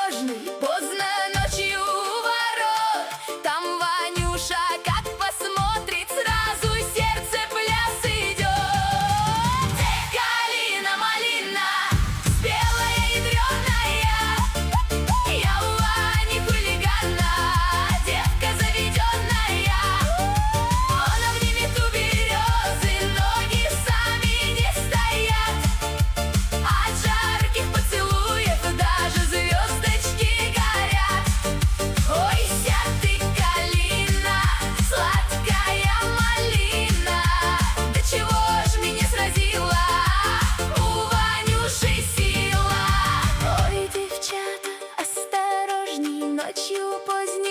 осторожный, поздно ночью у ворот. Там Ванюша как посмотрит, сразу сердце пляс идет. Эх, калина, малина, спелая, ядреная, я у Вани хулигана, девка заведенная. Он обнимет у березы, ноги сами не стоят. От жарких поцелуев даже звездочки горят. Ой, ся ты, калина, сладкая малина, до чего ж меня сразила у Ванюши сила. Ой, девчата, осторожней, ночью поздней